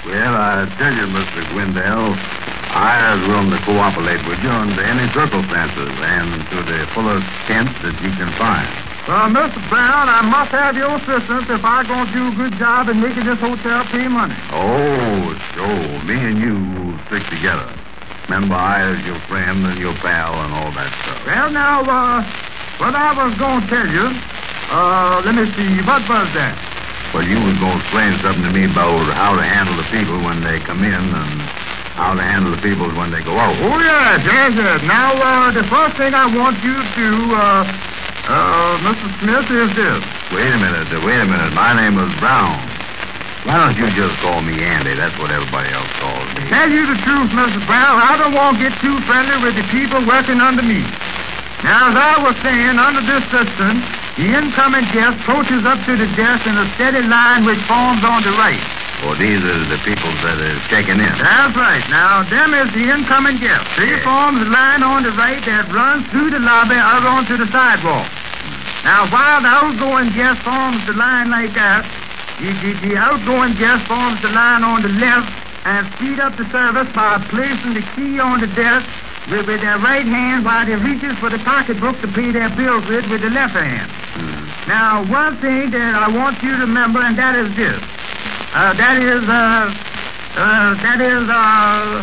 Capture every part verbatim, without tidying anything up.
Well, I tell you, Mister Gwendell, I was willing to cooperate with you under any circumstances and to the fullest extent that you can find. Well, Mister Brown, I must have your assistance if I'm going to do a good job in making this hotel pay money. Oh, so me and you stick together. Remember, I is your friend and your pal and all that stuff. Well, now, uh, what I was going to tell you, uh, let me see, what was that? Well, you was going to explain something to me about how to handle the people when they come in and how to handle the people when they go out. Oh, yes, yes, yes. Now, uh, the first thing I want you to do, uh, uh, Mister Smith, is this. Wait a minute, uh, wait a minute. My name is Brown. Why don't you just call me Andy? That's what everybody else calls me. Tell you the truth, Mister Brown, I don't want to get too friendly with the people working under me. Now, as I was saying, under this system, the incoming guest approaches up to the desk in a steady line which forms on the right. Well, these are the people that are checking in. That's right. Now, them is the incoming guests. They Yeah. forms a line on the right that runs through the lobby out onto the sidewalk. Now, while the outgoing guest forms the line like that, the, the, the outgoing guest forms the line on the left and speed up the service by placing the key on the desk with, with their right hand while they reaches for the pocketbook to pay their bills with with the left hand. Hmm. Now, one thing that I want you to remember, and that is this. Uh, that is, uh, uh, that is, uh,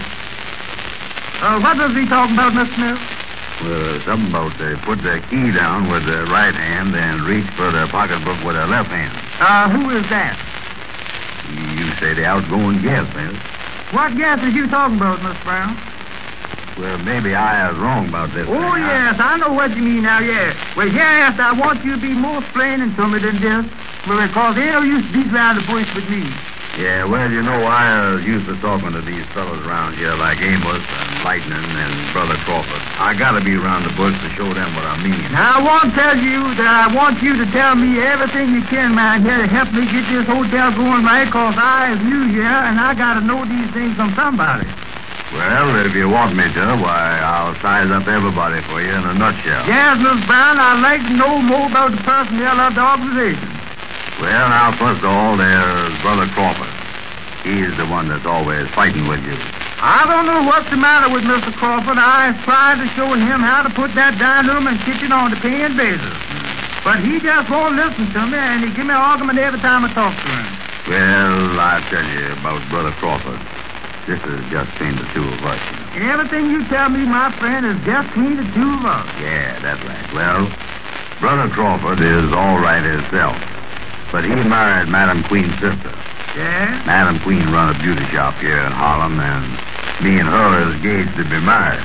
uh, what was he talking about, Mister Smith? Well, something about they put their key down with their right hand and reach for their pocketbook with their left hand. Uh, who is that? You say the outgoing guest, miss. What gas are you talking about, Miss Brown? Well, maybe I was wrong about this. Oh, thing. yes, I know what you mean now, yeah. Well, yes, I want you to be more explaining to me than this, because they don't used to beat around the bush with me. Yeah, well, you know, I was used to talking to these fellows around here like Amos and Lightning and Brother Crawford. I gotta be around the bush to show them what I mean. Now, I want to tell you that I want you to tell me everything you can, man, here to help me get this hotel going right, because I is new here, and I gotta know these things from somebody. Well, if you want me to, why, I'll size up everybody for you in a nutshell. Yes, Miss Brown, I'd like to know more about the personnel of the organization. Well, now, first of all, there's Brother Crawford. He's the one that's always fighting with you. I don't know what's the matter with Mister Crawford. I tried to show him how to put that dining room and kitchen on the paying basis. But he just won't listen to me, and he give me an argument every time I talk to him. Well, I tell you about Brother Crawford. This is just between the two of us, you know. Everything you tell me, my friend, is just between the two of us. Yeah, that's right. Well, Brother Crawford is all right himself. But he married Madam Queen's sister. Yeah? Madam Queen run a beauty shop here in Harlem, and me and her is engaged to be married.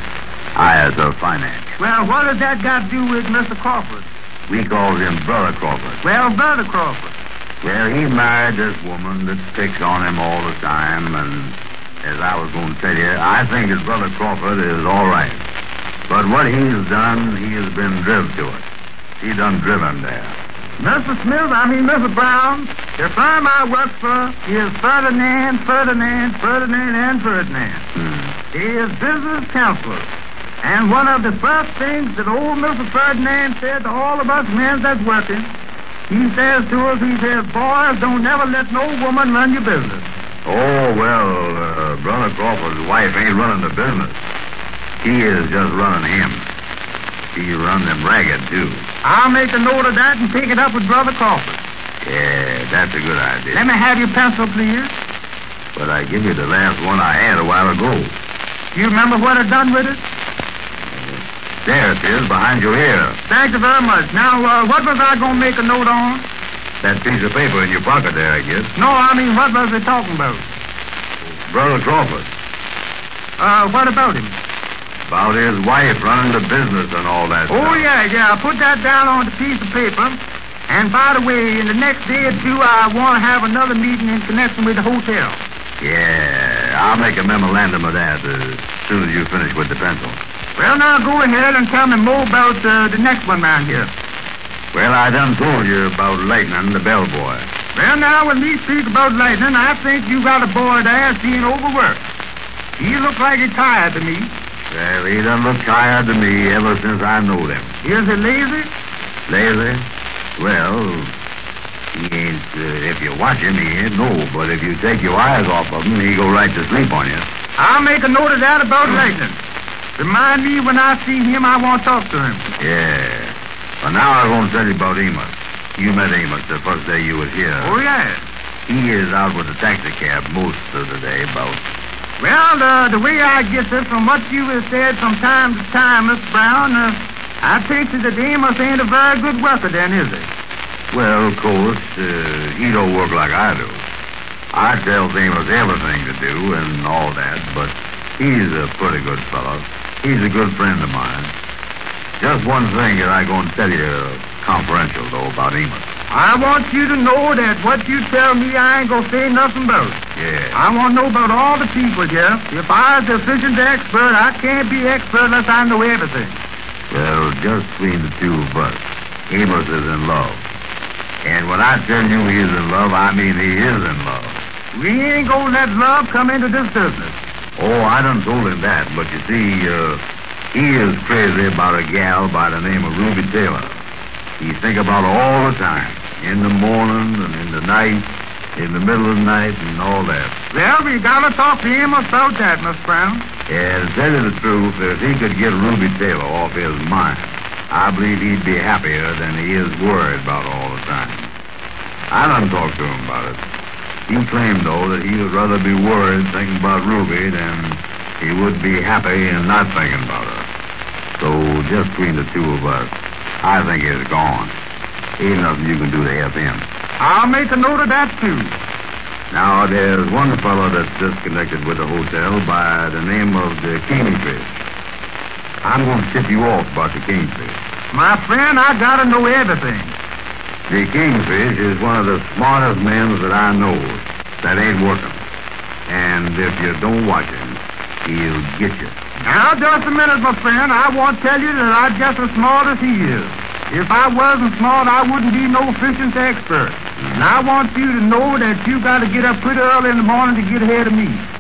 I as her finance. Well, what has that got to do with Mister Crawford? We call him Brother Crawford. Well, Brother Crawford. Well, he married this woman that picks on him all the time, and as I was going to tell you, I think his Brother Crawford is all right. But what he's done, he has been driven to it. He done driven there. Mister Smith, I mean Mister Brown, the firm I work for is Ferdinand, Ferdinand, Ferdinand, and Ferdinand. Hmm. He is business counselor. And one of the first things that old Mister Ferdinand said to all of us men that's working, he says to us, he says, boys, don't never let no woman run your business. Oh, well, uh, Brother Crawford's wife ain't running the business. He is just running him. He run them ragged, too. I'll make a note of that and take it up with Brother Crawford. Yeah, that's a good idea. Let me have your pencil, please. But I give you the last one I had a while ago. Do you remember what I done with it? There it is, behind your ear. Thank you very much. Now, uh, what was I going to make a note on? That piece of paper in your pocket there, I guess. No, I mean, what was they talking about? Brother Crawford. Uh, what about him? About his wife running the business and all that Oh, stuff. yeah, yeah. I put that down on the piece of paper. And by the way, in the next day or two, I want to have another meeting in connection with the hotel. Yeah, I'll make a memorandum of that as soon as you finish with the pencil. Well, now, go ahead and tell me more about uh, the next one round here. Well, I done told you about Lightning, the bellboy. Well, now, when we speak about Lightning, I think you got a boy there being overworked. He looks like he's tired to me. Well, he done look tired to me ever since I knowed him. Is he lazy? Lazy? Well, He ain't, uh, if you watch him, he ain't no. But if you take your eyes off of him, he go right to sleep on you. I'll make a note of that about Lightning. Remind me when I see him, I want to talk to him. Yeah. But now I'm going to tell you about Amos. You met Amos the first day you was here. Oh, yeah. He is out with the taxi cab most of the day, about. Well, uh, the way I get this from what you have said from time to time, Mister Brown, uh, I think that Amos ain't a very good worker then, is he? Well, of course, uh, he don't work like I do. I tell Amos everything to do and all that, but he's a pretty good fellow. He's a good friend of mine. Just one thing that I'm going to tell you confidential, though, about Amos. I want you to know that what you tell me, I ain't going to say nothing about. Yeah. I want to know about all the people here. If I was a fishing expert, I can't be expert unless I know everything. Well, just between the two of us, Amos is in love. And when I tell you he is in love, I mean he is in love. We ain't going to let love come into this business. Oh, I done told him that, but you see, uh, he is crazy about a gal by the name of Ruby Taylor. He think about her all the time, in the morning and in the night, in the middle of the night and all that. Well, we got to talk to Amos about that, Miss Brown. Yeah, to tell you the truth, if he could get Ruby Taylor off his mind, I believe he'd be happier than he is worried about all the time. I done talked to him about it. He claimed, though, that he would rather be worried thinking about Ruby than he would be happy and not thinking about her. So, just between the two of us, I think he's gone. Ain't nothing you can do to help him. I'll make a note of that, too. Now, there's one fellow that's disconnected with the hotel by the name of the Kingfish. I'm going to tip you off about the Kingfish. My friend, I got to know everything. The Kingfish is one of the smartest men that I know that ain't working. And if you don't watch him, he'll get you. Now, just a minute, my friend. I want to tell you that I'm just as smart as he is. If I wasn't smart, I wouldn't be no fishing expert. And I want you to know that you got to get up pretty early in the morning to get ahead of me.